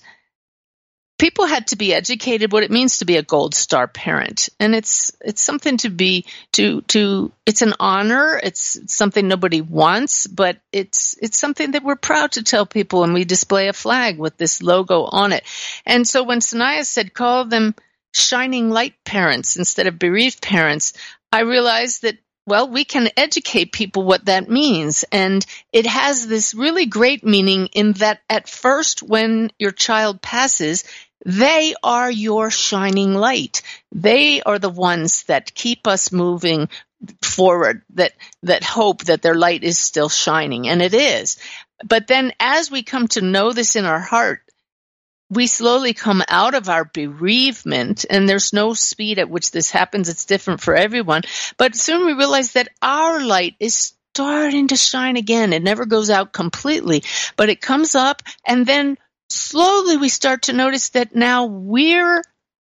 people had to be educated what it means to be a Gold Star parent. And it's it's something to be to to it's an honor. It's something nobody wants, but it's it's something that we're proud to tell people, and we display a flag with this logo on it. And so when Sanaya said call them shining light parents instead of bereaved parents, I realized that, well, we can educate people what that means. And it has this really great meaning in that at first, when your child passes, they are your shining light. They are the ones that keep us moving forward, that, that hope that their light is still shining. And it is. But then as we come to know this in our heart, we slowly come out of our bereavement, and there's no speed at which this happens. It's different for everyone. But soon we realize that our light is starting to shine again. It never goes out completely, but it comes up, and then slowly we start to notice that now we're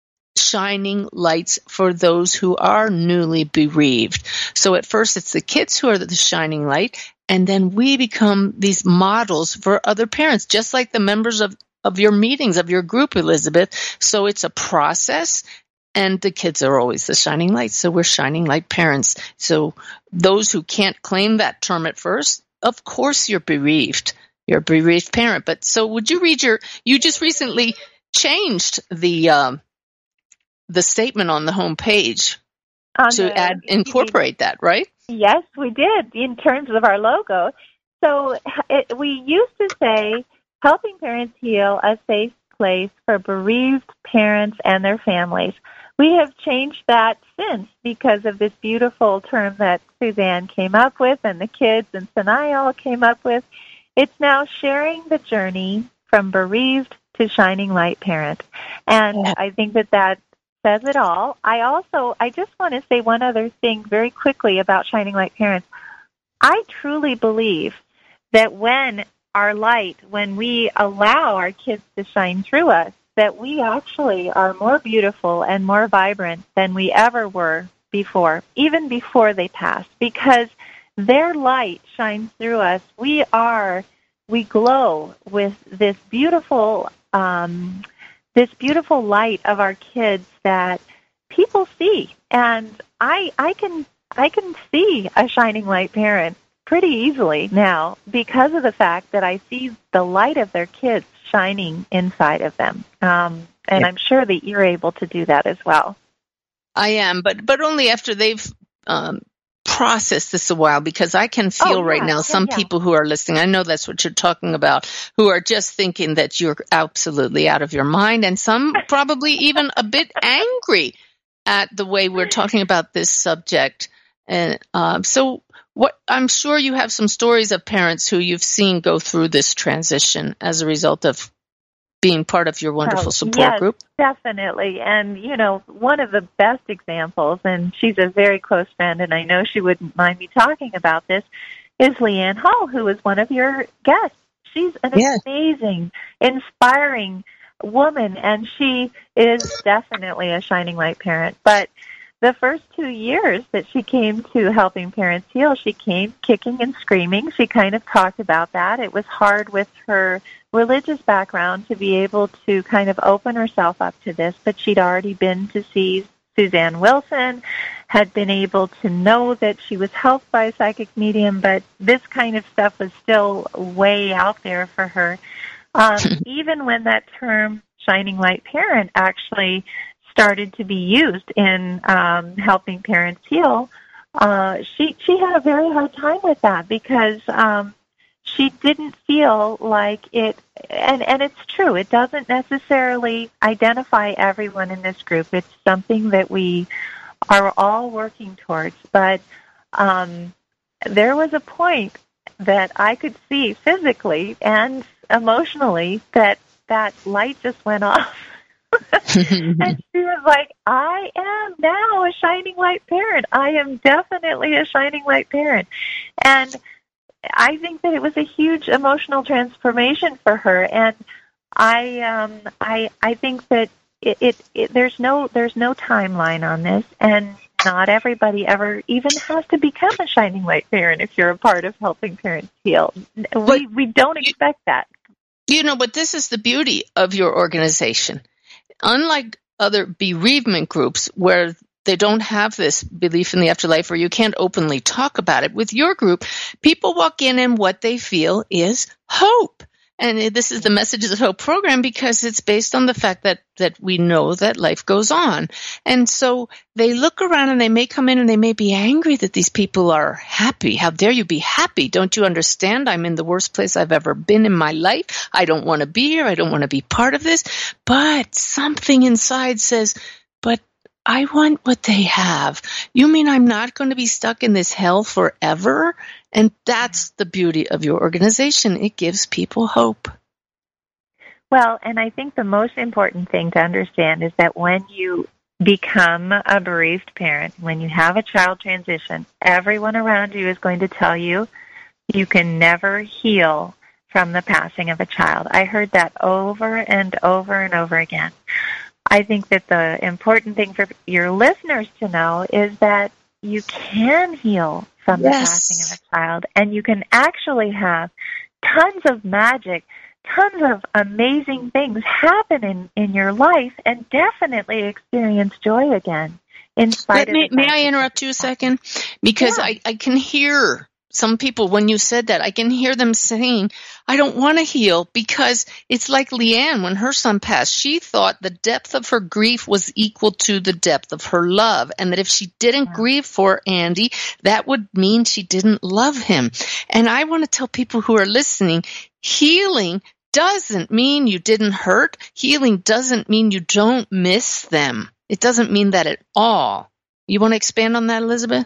shining lights for those who are newly bereaved. So at first it's the kids who are the shining light, and then we become these models for other parents, just like the members of of your meetings, of your group, Elizabeth. So it's a process, and the kids are always the shining light. So we're shining light parents. So those who can't claim that term at first, of course you're bereaved. You're a bereaved parent. But so would you read your, you just recently changed the, um, the statement on the home page On to the- add, incorporate that, right? Yes, we did, in terms of our logo. So it, we used to say, helping parents heal, a safe place for bereaved parents and their families. We have changed that since because of this beautiful term that Suzanne came up with and the kids and Sanaya all came up with. It's now sharing the journey from bereaved to shining light parent. And Yeah. I think that that says it all. I also, I just want to say one other thing very quickly about shining light parents. I truly believe that when our light, when we allow our kids to shine through us, that we actually are more beautiful and more vibrant than we ever were before, even before they pass, because their light shines through us. We are, we glow with this beautiful, um, this beautiful light of our kids that people see, and I, I can, I can see a shining light parent pretty easily now because of the fact that I see the light of their kids shining inside of them. Um, and Yeah. I'm sure that you're able to do that as well. I am, but but only after they've um, processed this a while, because I can feel Oh, right yeah, now yeah, some yeah. people who are listening, I know that's what you're talking about, who are just thinking that you're absolutely out of your mind, and some probably even a bit angry at the way we're talking about this subject. And um, so what I'm sure you have some stories of parents who you've seen go through this transition as a result of being part of your wonderful Oh, support yes, group. definitely. And, you know, one of the best examples, and she's a very close friend, and I know she wouldn't mind me talking about this, is Leanne Hall, who was one of your guests. She's an Yes. amazing, inspiring woman, and she is definitely a shining light parent. But the first two years that she came to Helping Parents Heal, she came kicking and screaming. She kind of talked about that. It was hard with her religious background to be able to kind of open herself up to this, but she'd already been to see Suzanne Wilson, had been able to know that she was helped by a psychic medium, but this kind of stuff was still way out there for her. Um, even when that term shining light parent actually started to be used in um, Helping Parents Heal, uh, she she had a very hard time with that because um, she didn't feel like it, and, and it's true, it doesn't necessarily identify everyone in this group. It's something that we are all working towards, but um, there was a point that I could see physically and emotionally that that light just went off. And she was like, I am now a shining light parent. I am definitely a shining light parent. And I think that it was a huge emotional transformation for her. And I um, I I think that it, it, it there's no there's no timeline on this, and not everybody ever even has to become a shining light parent if you're a part of Helping Parents Heal. We we don't expect that. You know, but this is the beauty of your organization. Unlike other bereavement groups where they don't have this belief in the afterlife or you can't openly talk about it, with your group, people walk in and what they feel is hope. And this is the Messages of Hope program because it's based on the fact that, that we know that life goes on. And so they look around and they may come in and they may be angry that these people are happy. How dare you be happy? Don't you understand? I'm in the worst place I've ever been in my life. I don't want to be here. I don't want to be part of this. But something inside says, but I want what they have. You mean I'm not going to be stuck in this hell forever? And that's the beauty of your organization. It gives people hope. Well, and I think the most important thing to understand is that when you become a bereaved parent, when you have a child transition, everyone around you is going to tell you you can never heal from the passing of a child. I heard that over and over and over again. I think that the important thing for your listeners to know is that you can heal from the Yes. passing of a child, and you can actually have tons of magic, tons of amazing things happen in, in your life, and definitely experience joy again. In spite Let me, of the may fact I that- interrupt you a second? Because Yeah. I, I can hear some people, when you said that, I can hear them saying, I don't want to heal, because it's like Leanne when her son passed. She thought the depth of her grief was equal to the depth of her love, and that if she didn't Yeah. grieve for Andy, that would mean she didn't love him. And I want to tell people who are listening, healing doesn't mean you didn't hurt. Healing doesn't mean you don't miss them. It doesn't mean that at all. You want to expand on that, Elizabeth?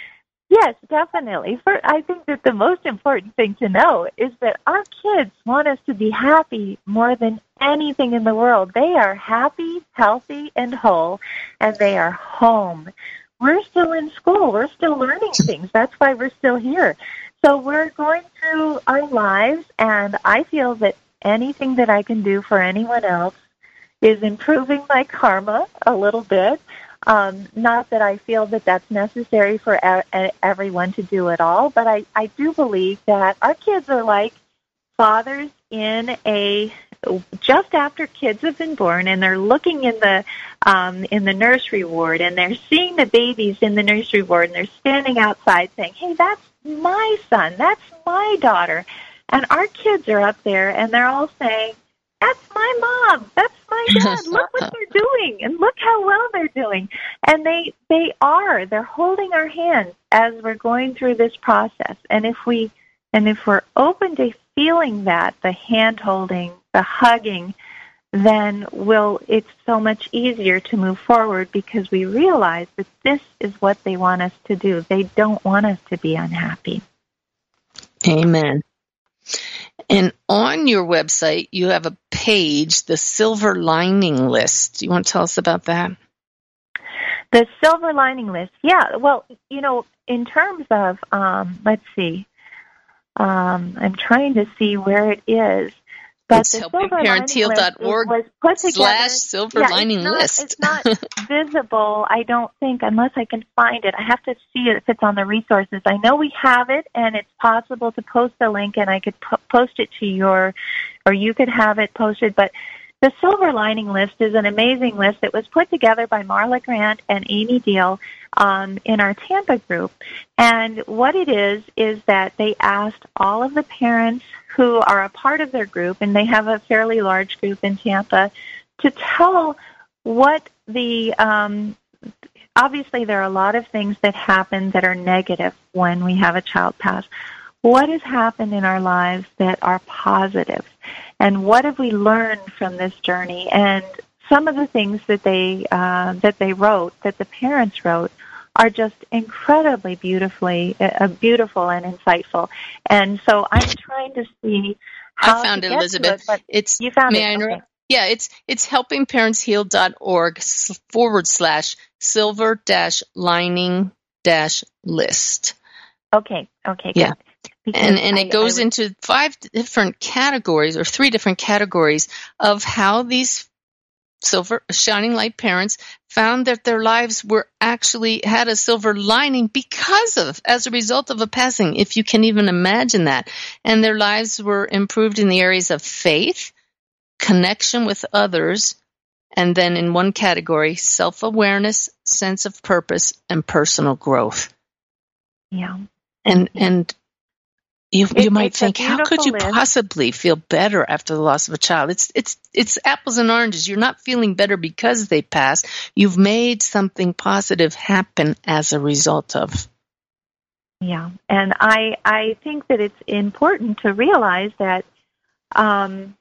Yes, definitely. For, I think that the most important thing to know is that our kids want us to be happy more than anything in the world. They are happy, healthy, and whole, and they are home. We're still in school. We're still learning things. That's why we're still here. So we're going through our lives, and I feel that anything that I can do for anyone else is improving my karma a little bit. Um, not that I feel that that's necessary for e- everyone to do it all, but I, I do believe that our kids are like fathers in a just after kids have been born, and they're looking in the um, in the nursery ward, and they're seeing the babies in the nursery ward, and they're standing outside saying, "Hey, that's my son, that's my daughter," and our kids are up there, and they're all saying, "That's my mom. That's my dad. Look what they're doing, and look how well they're doing." And they they are. They're holding our hands as we're going through this process. And if we and if we're open to feeling that, the hand holding, the hugging, then we'll, it's so much easier to move forward because we realize that this is what they want us to do. They don't want us to be unhappy. Amen. And on your website, you have a page, the Silver Lining List. Do you want to tell us about that? The Silver Lining List, yeah. Well, you know, in terms of, um, let's see, um, I'm trying to see where it is. But it's the helping parents heal dot org slash Silver yeah, Lining it's not, List. It's not visible, I don't think, unless I can find it. I have to see it if it's on the resources. I know we have it, and it's possible to post the link, and I could po- post it to your, or you could have it posted. But the Silver Lining List is an amazing list that was put together by Marla Grant and Amy Deal um, in our Tampa group. And what it is, is that they asked all of the parents who are a part of their group, and they have a fairly large group in Tampa, to tell what the, um, obviously there are a lot of things that happen that are negative when we have a child pass. What has happened in our lives that are positive? And what have we learned from this journey? And some of the things that they uh, that they wrote, that the parents wrote, are just incredibly beautifully uh, beautiful and insightful. And so I'm trying to see how I found to it, get Elizabeth. To it, it's you found may it. I interrupt? Okay. Yeah, it's it's helping parents heal dot org forward slash silver dash lining dash list. Okay. Okay. Yeah. Good. Because And and I- it goes I would- into five different categories or three different categories of how these silver shining light parents found that their lives were actually had a silver lining because of, as a result of a passing, if you can even imagine that. And their lives were improved in the areas of faith, connection with others, and then in one category, self-awareness, sense of purpose, and personal growth. Yeah. And and you It- you might it's a think, how could you beautiful list. possibly feel better after the loss of a child? It's it's it's apples and oranges. You're not feeling better because they passed. You've made something positive happen as a result of. Yeah, and I I think that it's important to realize that um,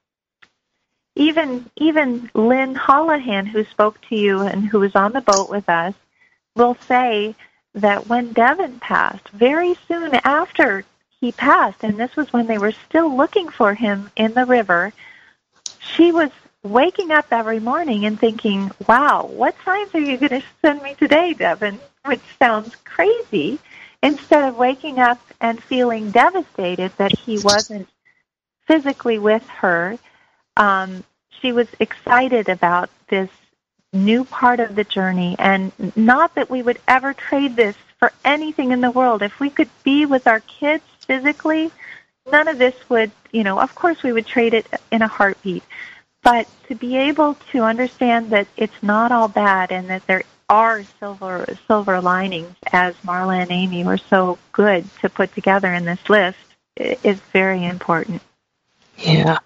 even even Lynn Holohan, who spoke to you and who was on the boat with us, will say that when Devin passed, very soon after he passed, and this was when they were still looking for him in the river, she was waking up every morning and thinking, wow, what signs are you going to send me today, Devin? Which sounds crazy. Instead of waking up and feeling devastated that he wasn't physically with her, um, she was excited about this new part of the journey. And not that we would ever trade this for anything in the world. If we could be with our kids physically, none of this would, you know, of course we would trade it in a heartbeat. But to be able to understand that it's not all bad and that there are silver silver linings, as Marla and Amy were so good to put together in this list, is very important. Yeah.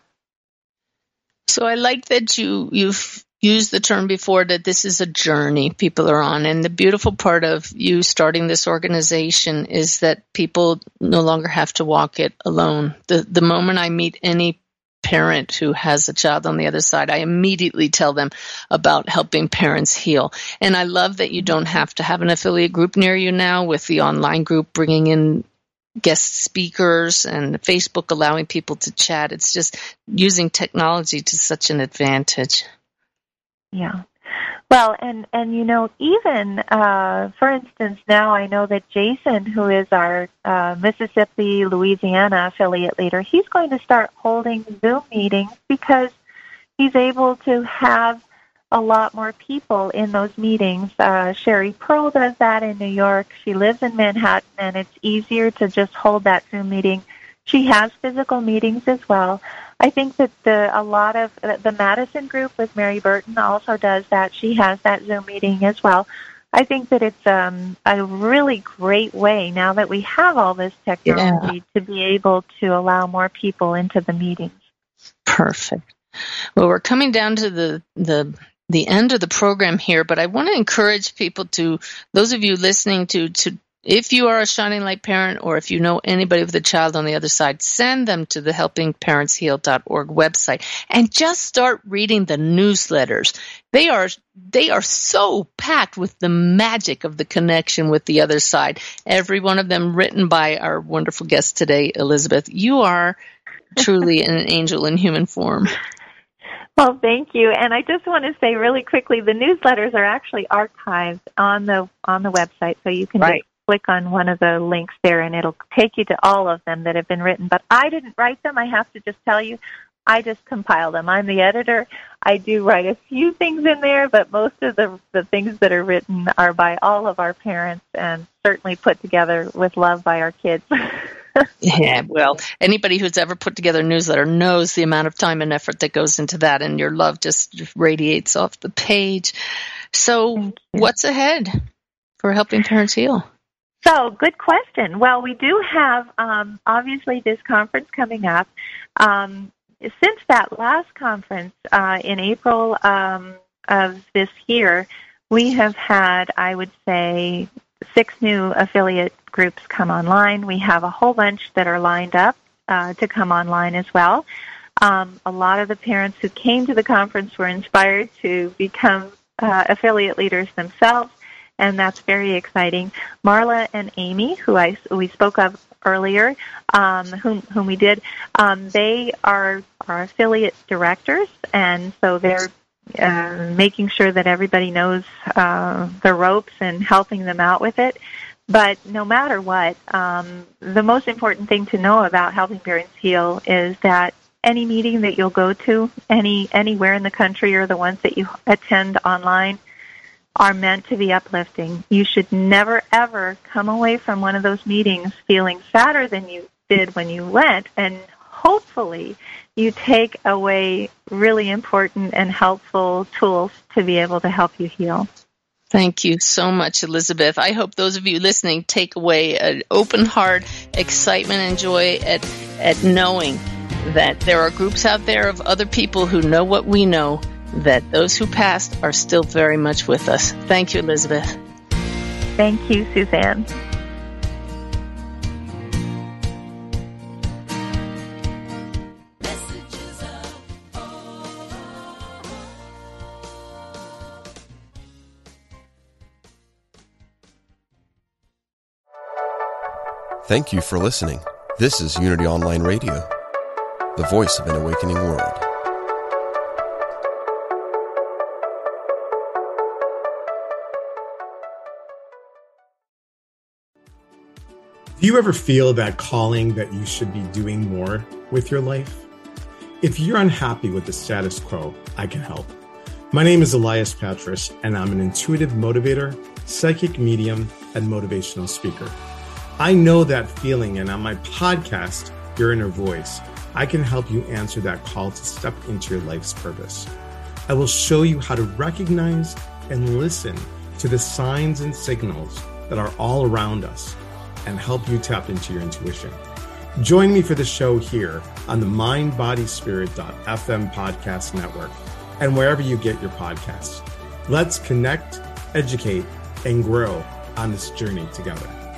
So I like that you you've used the term before that this is a journey people are on, and the beautiful part of you starting this organization is that people no longer have to walk it alone. The the moment I meet any parent who has a child on the other side, I immediately tell them about helping parents heal. And I love that you don't have to have an affiliate group near you now, with the online group bringing in guest speakers and Facebook allowing people to chat. It's just using technology to such an advantage. Yeah. Well, and, and you know, even, uh, for instance, now I know that Jason, who is our uh, Mississippi, Louisiana affiliate leader, he's going to start holding Zoom meetings because he's able to have a lot more people in those meetings. Uh, Sherry Pearl does that in New York. She lives in Manhattan, and it's easier to just hold that Zoom meeting. She has physical meetings as well. I think that the a lot of the Madison group with Mary Burton also does that. She has that Zoom meeting as well. I think that it's um, a really great way, now that we have all this technology, yeah, to be able to allow more people into the meetings. Perfect. Well, we're coming down to the the the end of the program here, but I want to encourage people to, those of you listening, to to If you are a Shining Light parent, or if you know anybody with a child on the other side, send them to the helping parents heal dot org website and just start reading the newsletters. They are they are so packed with the magic of the connection with the other side. Every one of them written by our wonderful guest today, Elizabeth. You are truly an angel in human form. Well, thank you. And I just want to say really quickly, the newsletters are actually archived on the on the website, so you can right. just click on one of the links there, and it'll take you to all of them that have been written. But I didn't write them. I have to just tell you, I just compile them. I'm the editor. I do write a few things in there, but most of the, the things that are written are by all of our parents and certainly put together with love by our kids. Yeah, well, anybody who's ever put together a newsletter knows the amount of time and effort that goes into that, and your love just radiates off the page. So what's ahead for Helping Parents Heal? So, good question. Well, we do have, um, obviously, this conference coming up. Um, since that last conference uh, in April um, of this year, we have had, I would say, six new affiliate groups come online. We have a whole bunch that are lined up uh, to come online as well. Um, a lot of the parents who came to the conference were inspired to become uh, affiliate leaders themselves, and that's very exciting. Marla and Amy, who I we spoke of earlier, um, whom whom we did, um, they are are affiliate directors, and so they're uh, making sure that everybody knows uh, the ropes and helping them out with it. But no matter what, um, the most important thing to know about Helping Parents Heal is that any meeting that you'll go to, any anywhere in the country, or the ones that you attend online, are meant to be uplifting. You should never, ever come away from one of those meetings feeling sadder than you did when you went, and hopefully you take away really important and helpful tools to be able to help you heal. Thank you so much, Elizabeth. I hope those of you listening take away an open heart, excitement, and joy at, at knowing that there are groups out there of other people who know what we know, that those who passed are still very much with us. Thank you, Elizabeth. Thank you, Suzanne. Thank you for listening. This is Unity Online Radio, the voice of an awakening world. Do you ever feel that calling that you should be doing more with your life? If you're unhappy with the status quo, I can help. My name is Elias Patras, and I'm an intuitive motivator, psychic medium, and motivational speaker. I know that feeling, and on my podcast, Your Inner Voice, I can help you answer that call to step into your life's purpose. I will show you how to recognize and listen to the signs and signals that are all around us and help you tap into your intuition. Join me for the show here on the mind body spirit dot f m podcast network and wherever you get your podcasts. Let's connect, educate, and grow on this journey together.